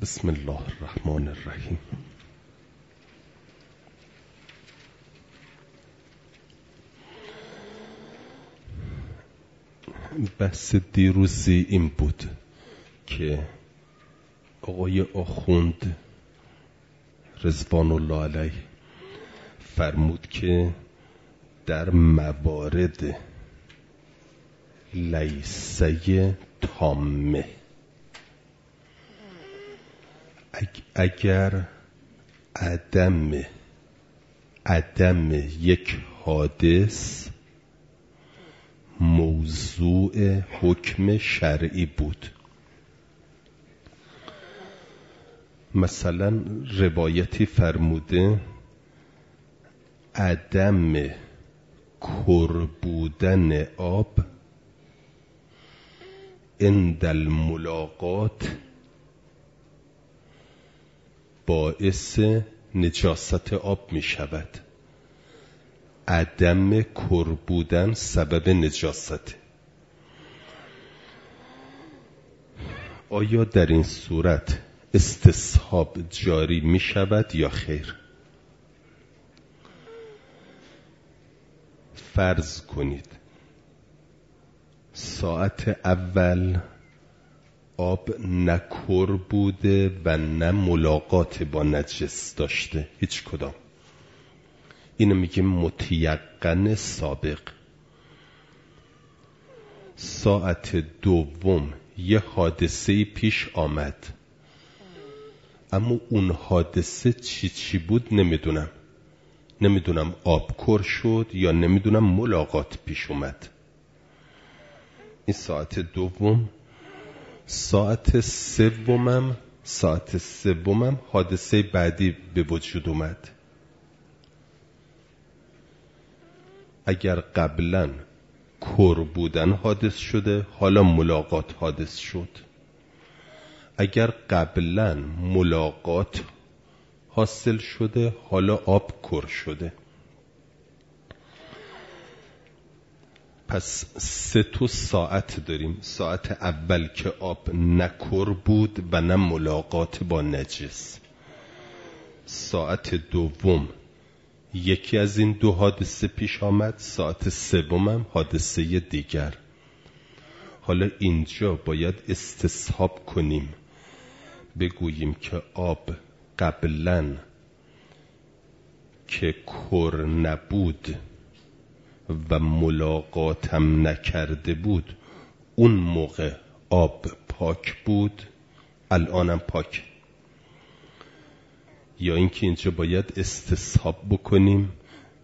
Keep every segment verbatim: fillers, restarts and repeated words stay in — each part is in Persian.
بسم الله الرحمن الرحیم. بحث دیروزی این بود که آقای آخوند رضوان الله علیه فرمود که در موارد لیسه تامه اگر عدم عدم یک حادث موضوع حکم شرعی بود، مثلا روایتی فرموده عدم کر بودن آب عند الملاقات باعث نجاست آب می شود. عدم کر بودن سبب نجاست. آیا در این صورت استصحاب جاری می شود یا خیر؟ فرض کنید ساعت اول آب نه کر بوده و نه ملاقات با نجس داشته، هیچ کدام. اینو میگیم متیقن سابق. ساعت دوم یه حادثه پیش آمد، اما اون حادثه چی چی بود نمیدونم. نمیدونم آب کر شد یا نمیدونم ملاقات پیش اومد. این ساعت دوم. ساعت سومم ساعت سومم حادثه بعدی به وجود اومد. اگر قبلا کر بودن حادث شده، حالا ملاقات حادث شد. اگر قبلا ملاقات حاصل شده، حالا آب کر شده. پس سه تا ساعت داریم. ساعت اول که آب نه کر بود و نه ملاقات با نجس. ساعت دوم یکی از این دو حادثه پیش آمد. ساعت سومم حادثه دیگر. حالا اینجا باید استصحاب کنیم، بگوییم که آب قبلا که کر نبود و ملاقاتم نکرده بود، اون موقع آب پاک بود، الانم پاک. یا اینکه اینجا باید استصحاب بکنیم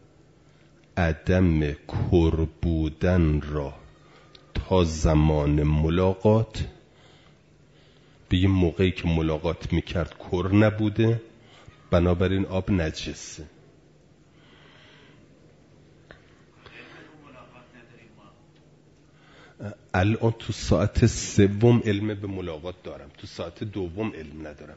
عدم کر بودن را تا زمان ملاقات، به یه موقعی که ملاقات میکرد کر نبوده، بنابراین آب نجسه. الان تو ساعت سوم علم به ملاقات دارم، تو ساعت دوم علم ندارم.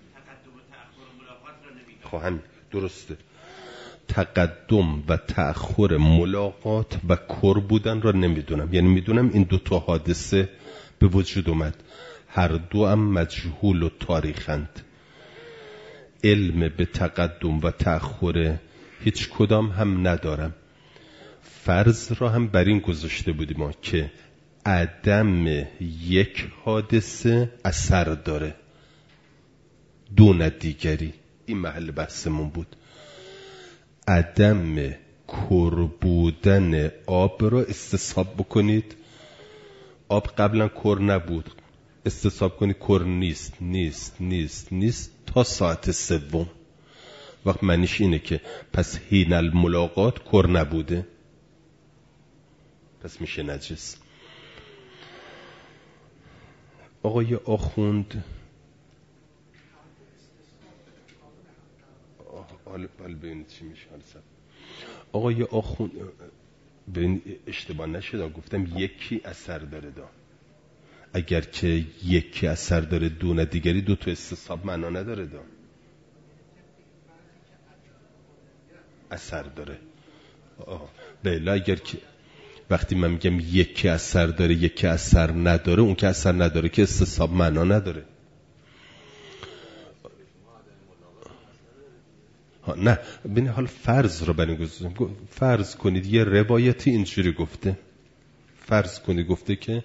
خواهم درسته. تقدم و تأخر ملاقات و کر بودن را نمیدونم، یعنی میدونم این دو تا حادثه به وجود اومد، هر دو هم مجهول و تاریخند. علم به تقدم و تأخر هیچ کدام هم ندارم. فرض را هم بر این گذاشته بودیم ما که عدم یک حادثه اثر داره دون دیگری. این محل بحثمون بود. عدم کر بودن آب را استصحاب بکنید. آب قبلا کر نبود، استصحاب کنید کر نیست نیست نیست نیست تا ساعت سوم. وقت معنیش اینه که پس حین الملاقات کر نبوده، پس میشه نجس. آقای آخوند حالا ببینید چی میشه. آقای آخوند ببین اشتباه نشد، گفتم یکی اثر داره دا. اگر که یکی اثر داره دون دیگری، دو تا استصحاب معنا نداره دا. اثر داره. آه. بله اگر که وقتی من میگم یکی اثر داره یکی اثر نداره، اون که اثر نداره که استصحاب معنا نداره. ها نه ببین حال فرض رو برمی‌گذاریم. فرض کنید یه روایتی اینجوری گفته، فرض کنید گفته که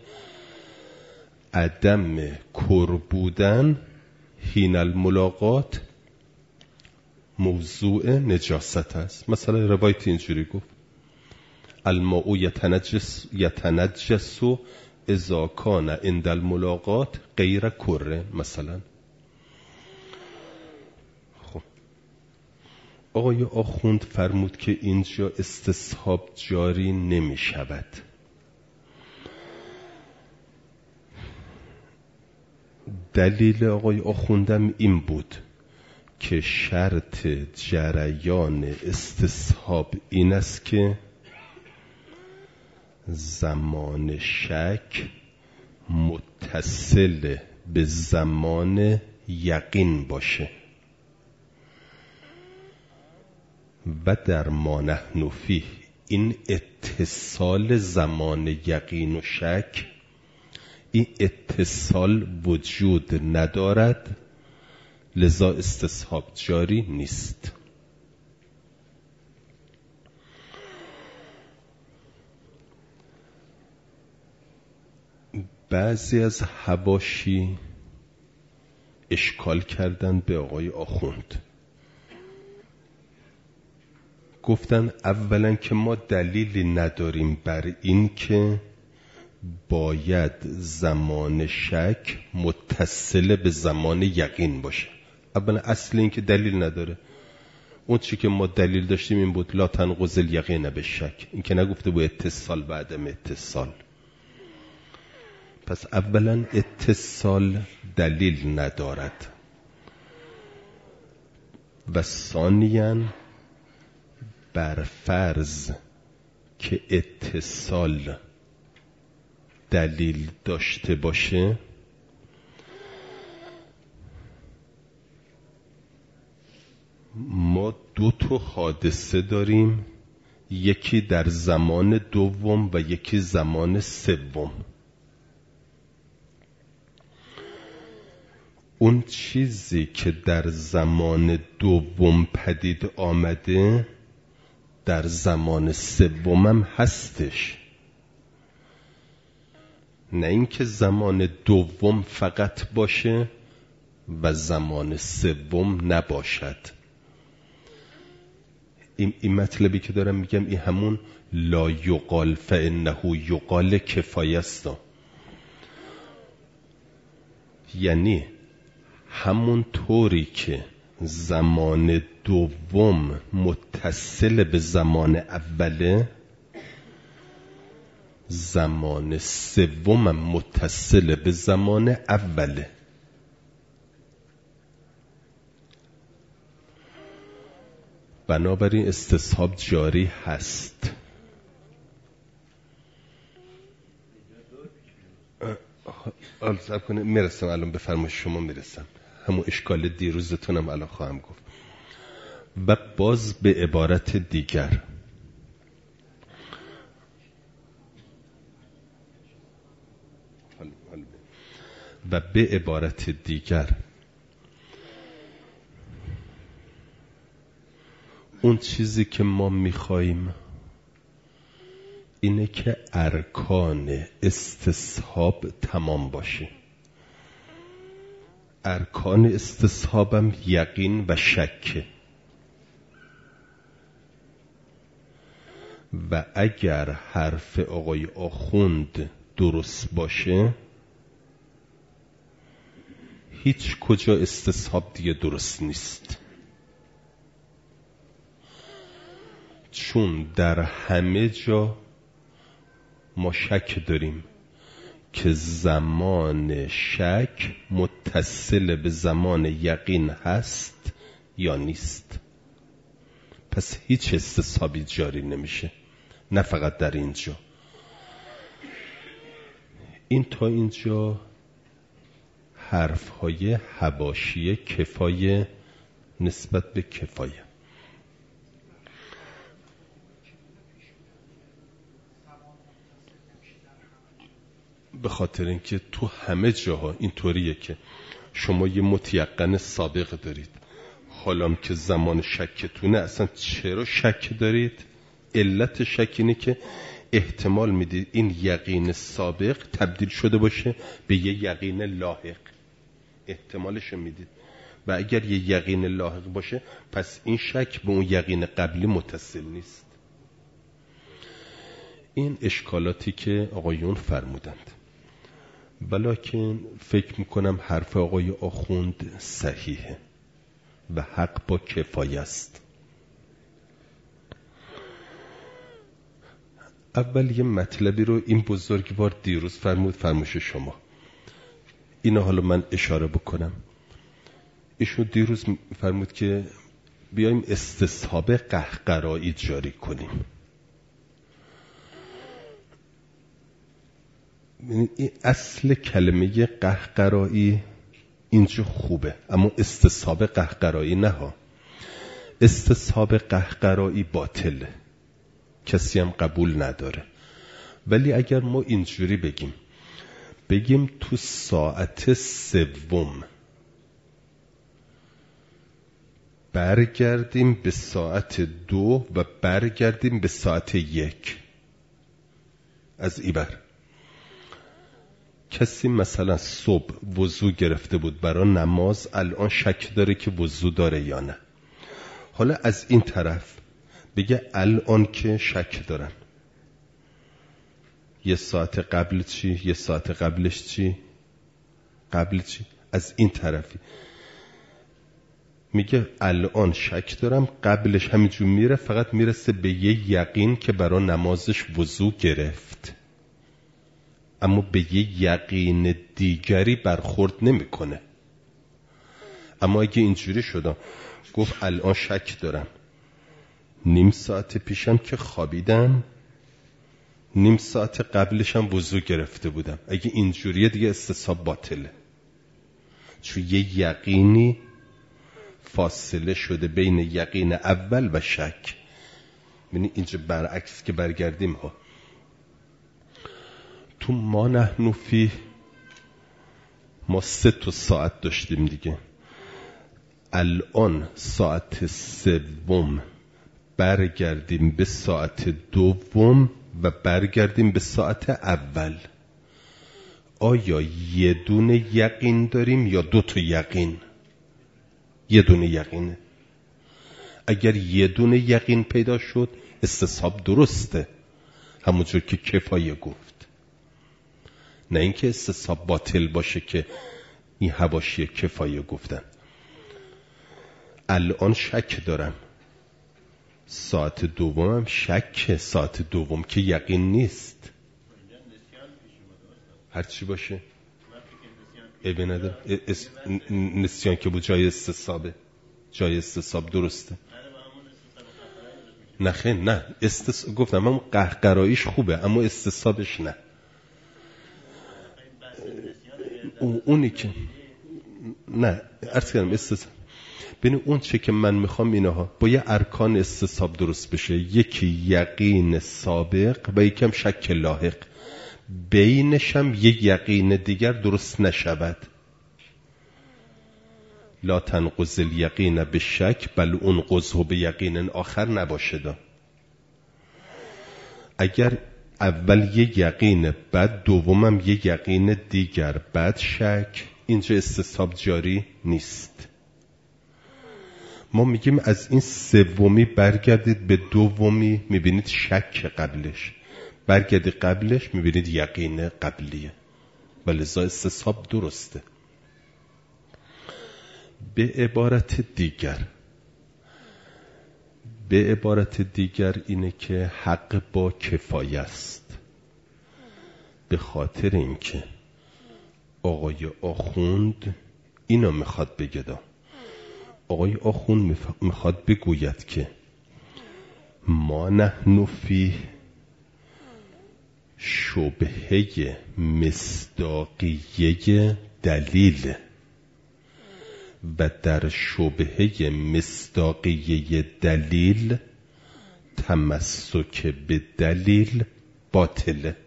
عدم کر بودن حین الملاقات موضوع نجاست است. مثلا روایت اینجوری گفت الماء یتنجس یتنجس اذا کان عند الملاقات غیر کره مثلا. خب آقای آخوند فرمود که اینجا استصحاب جاری نمی شود. دلیل آقای آخوندم این بود که شرط جریان استصحاب این است که زمان شک متصل به زمان یقین باشه و در ما نحن فیه این اتصال زمان یقین و شک، این اتصال وجود ندارد، لذا استصحاب جاری نیست. بعضی از حواشی اشکال کردن به آقای آخوند، گفتن اولا که ما دلیلی نداریم بر این که باید زمان شک متصل به زمان یقین باشه. اولا اصل این که دلیل نداره. اون چی که ما دلیل داشتیم این بود لا تنقض الیقین بالشک، این که نگفته بود اتصال و عدم اتصال. پس اولا اتصال دلیل ندارد و ثانیاً بر فرض که اتصال دلیل داشته باشه ما دو تا حادثه داریم، یکی در زمان دوم و یکی زمان سوم. اون چیزی که در زمان دوم پدید آمده در زمان سومم هستش، نه اینکه زمان دوم فقط باشه و زمان سوم نباشد. این, این مطلبی که دارم میگم این همون لا یقال فانه یقال کفایه است. یعنی همون طوری که زمان دوم متصل به زمان اوله، زمان سوم متصل به زمان اوله. بنابراین استصحاب جاری هست. الان کنه میرسم، الان به فرمایش شما میرسم، همون اشکال دیروزتونم الان خواهم گفت. و باز به عبارت دیگر و به عبارت دیگر اون چیزی که ما میخواییم اینه که ارکان استصحاب تمام باشه. ارکان استصحابم یقین و شکه و اگر حرف آقای آخوند درست باشه هیچ کجا استصحاب دیگه درست نیست، چون در همه جا ما شک داریم که زمان شک متصل به زمان یقین هست یا نیست. پس هیچ استصحابی جاری نمیشه، نه فقط در اینجا. این تا اینجا حرفهای حواشی کفایه نسبت به کفایه. به خاطر اینکه تو همه جاها اینطوریه که شما یه متیقن سابق دارید، حالام که زمان شکتونه اصلا چرا شک دارید؟ علت شک اینه که احتمال میدید این یقین سابق تبدیل شده باشه به یه یقین لاحق، احتمالش میدید. و اگر یه یقین لاحق باشه پس این شک به اون یقین قبلی متصل نیست. این اشکالاتی که آقایون فرمودند، ولیکن فکر میکنم حرف آقای آخوند صحیحه و حق با کفایه است. اول یه مطلبی رو این بزرگوار دیروز فرمود، فرموش شما، اینا حالا من اشاره بکنم. ایشون دیروز فرمود که بیایم استصحاب قهقرایی جاری کنیم. این اصل کلمه قهقرایی اینجا خوبه، اما استصحاب قهقرایی نه ها. استصحاب قهقرایی باطله، کسی هم قبول نداره. ولی اگر ما اینجوری بگیم بگیم تو ساعت سوم برگردیم به ساعت دو و برگردیم به ساعت یک از ایبر، کسی مثلا صبح وضو گرفته بود برای نماز، الان شک داره که وضو داره یا نه. حالا از این طرف بگه الان که شک دارم، یه ساعت قبل چی؟ یه ساعت قبلش چی؟ قبل چی؟ از این طرفی میگه الان شک دارم، قبلش همینجور میره، فقط میرسه به یه یقین که برای نمازش وضو گرفت، اما به یه یقین دیگری برخورد نمیکنه. اما اگه اینجوری شد گفت الان شک دارم، نیم ساعت پیشم که خوابیدم، نیم ساعت قبلشم وضو گرفته بودم، اگه اینجوریه دیگه استصحاب باطله، چون یه یقینی فاصله شده بین یقین اول و شک. یعنی اینجا برعکس که برگردیم ها، تو ما نحن فی ما سه تا ساعت داشتیم دیگه، الان ساعت سوم برگردیم به ساعت دوم و برگردیم به ساعت اول. آیا یه دونه یقین داریم یا دو تا یقین؟ یه دونه یقینه. اگر یه دونه یقین پیدا شد استصحاب درسته، همونجور که کفایه گفت، نه اینکه استصحاب باطل باشه که این حواشی کفایه گفتن. الان شک دارم، ساعت دومم شک، ساعت دوم که یقین نیست. هر چی باشه عیبی نداره، نسیان که بود جای استصحابه، جای استصحاب درسته. نه خیلی نه استص... گفتم من قهقراییش خوبه اما استصحابش نه. اونی که نه عرض کردم استصحاب ببین اون چه که من میخوام اینها با یه ارکان استصحاب درست بشه، یکی یقین سابق و یکم شک لاحق، بینشم یه یقین دیگر درست نشود. لا تنقض الیقین به شک بل انقضه به یقین آخر نباشه دا. اگر اول یه یقین بعد دومم یه یقین دیگر بعد شک، اینجا استصحاب جاری نیست. ما میگیم از این سومی برگردید به دومی، میبینید شک قبلش، برگردید قبلش میبینید یقین قبلیه، ولذا استصحاب درسته. به عبارت دیگر به عبارت دیگر اینه که حق با کفایه است، به خاطر اینکه آقای آخوند اینو میخواد بگه دا. آقای آخوند میخواد بگوید که ما نحن فی شبهه مصداقیه دلیل و در شبهه مصداقیه دلیل تمسک به دلیل باطله.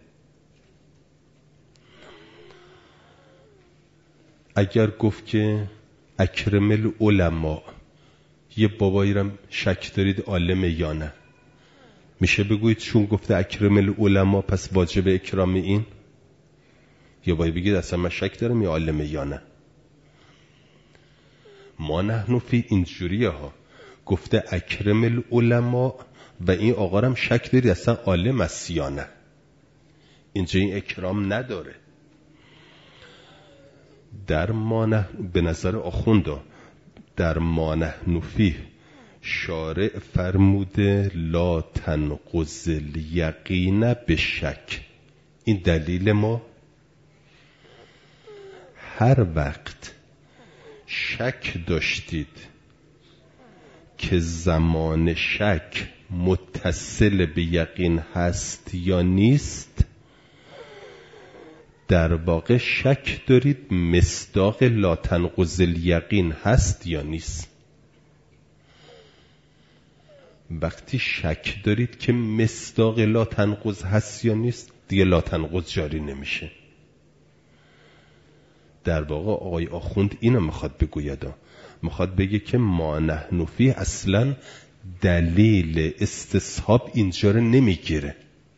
اگر گفت که اکرم العلماء یه بابایی رم شک دارید عالم یا نه، میشه بگویید چون گفته اکرم العلماء پس واجب اکرام این؟ یا باید بگید اصلا من شک دارم یا عالم یا نه؟ ما نحن فی اینجوریه ها، گفته اکرم العلماء و این آقا رم شک دارید اصلا عالم است یا نه. اینجا این اکرام نداره. در ما نحن، به نظر آخونده در ما نحن فیه شارع فرموده لا تنقض الیقین به شک. این دلیل ما. هر وقت شک داشتید که زمان شک متصل به یقین هست یا نیست، در واقع شک دارید مصداق لا تنقض الیقین هست یا نیست. وقتی شک دارید که مصداق لا تنقض هست یا نیست، دیگه لا تنقض جاری نمیشه. در واقع آقای آخوند اینو میخواد بگوید، میخواد بگه که ما نحن فیه اصلا دلیل استصحاب اینجا رو نمیگیره.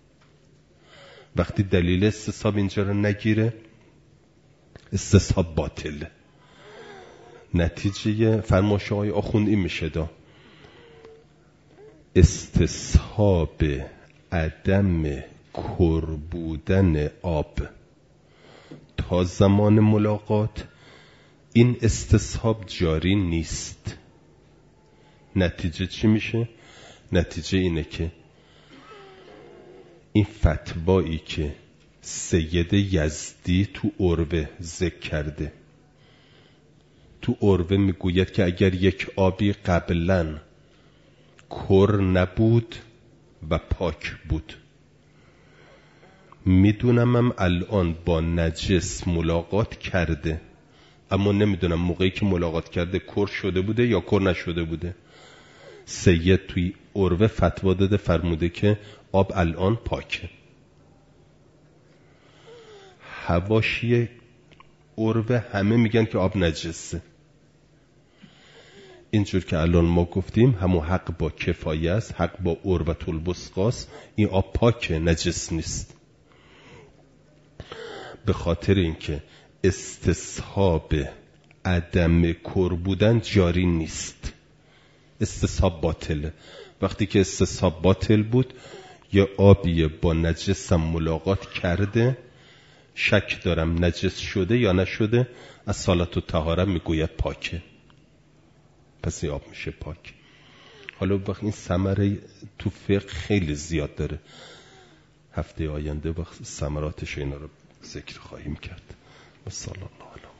وقتی دلیل استصحاب اینجا رو نگیره، استصحاب باطله. نتیجه فرمایش آقای آخوند این میشه دا استصحاب عدم کر بودن آب تا زمان ملاقات، این استصحاب جاری نیست. نتیجه چی میشه؟ نتیجه اینه که این فتوایی که سید یزدی تو عروه ذکر کرده، تو عروه میگوید که اگر یک آبی قبلا کر نبود و پاک بود، میدونم هم الان با نجس ملاقات کرده، اما نمیدونم موقعی که ملاقات کرده کر شده بوده یا کر نشده بوده. سید توی عروه فتوا داده فرموده که آب الان پاکه. حواشی عروه همه میگن که آب نجسه. اینجور که الان ما گفتیم همون حق با کفایه است، حق با عروة الوثقی است. این آب پاکه، نجس نیست. به خاطر اینکه استصحاب عدم کر بودن جاری نیست، استصحاب باطله. وقتی که استصحاب باطل بود، یا آبی با نجس هم ملاقات کرده، شک دارم نجس شده یا نشده، از صلات و طهاره میگوید پاکه، پس این آب میشه پاک. حالا وقت این ثمره تو فقه خیلی زیاد داره، هفته آینده وقت ثمراتش اینا رو ذکر خواهیم کرد. صلی الله علیه